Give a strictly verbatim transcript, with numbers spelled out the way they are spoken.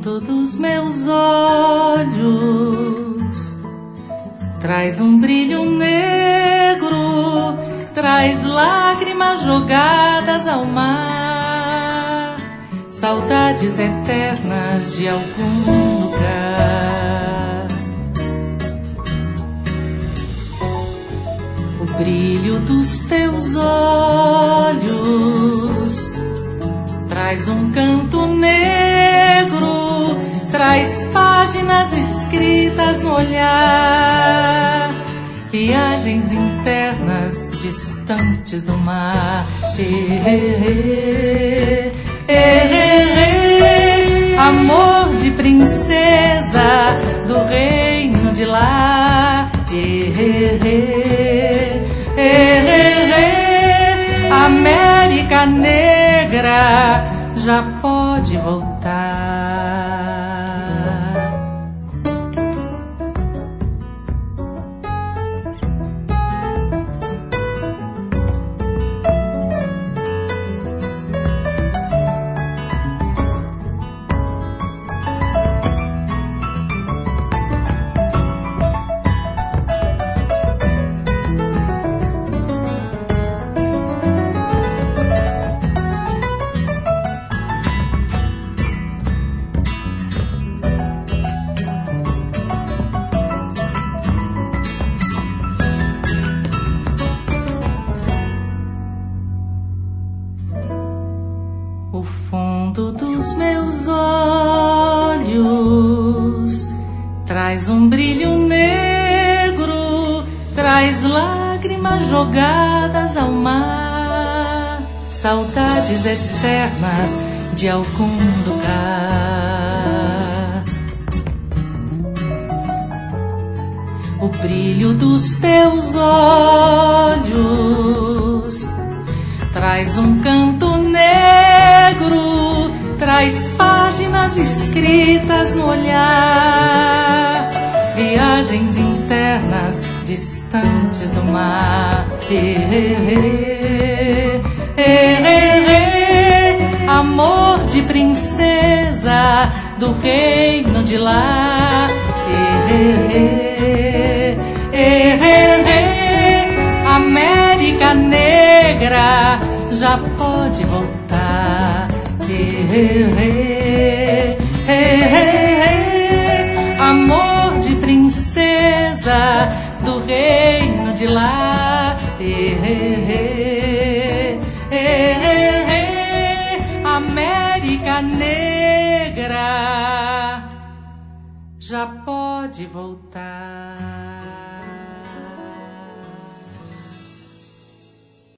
fundo dos meus olhos traz um brilho negro, traz lágrimas jogadas ao mar, saudades eternas de algum lugar. O brilho dos teus olhos traz um canto negro, traz páginas escritas no olhar, viagens internas distantes do mar. E, e, e, e, amor de princesa do reino de lá. E, e, e, e, América negra já pode voltar. O fundo dos meus olhos traz um brilho negro, traz lágrimas jogadas ao mar, saudades eternas de algum lugar. O brilho dos teus olhos traz um canto negro, traz páginas escritas no olhar, viagens internas distantes do mar. E, e, e, e, amor de princesa do reino de lá. E, e, e, e, América negra já pode voltar. E, e, e, e, amor de princesa do reino de lá. E, e, e, e, América negra já pode voltar.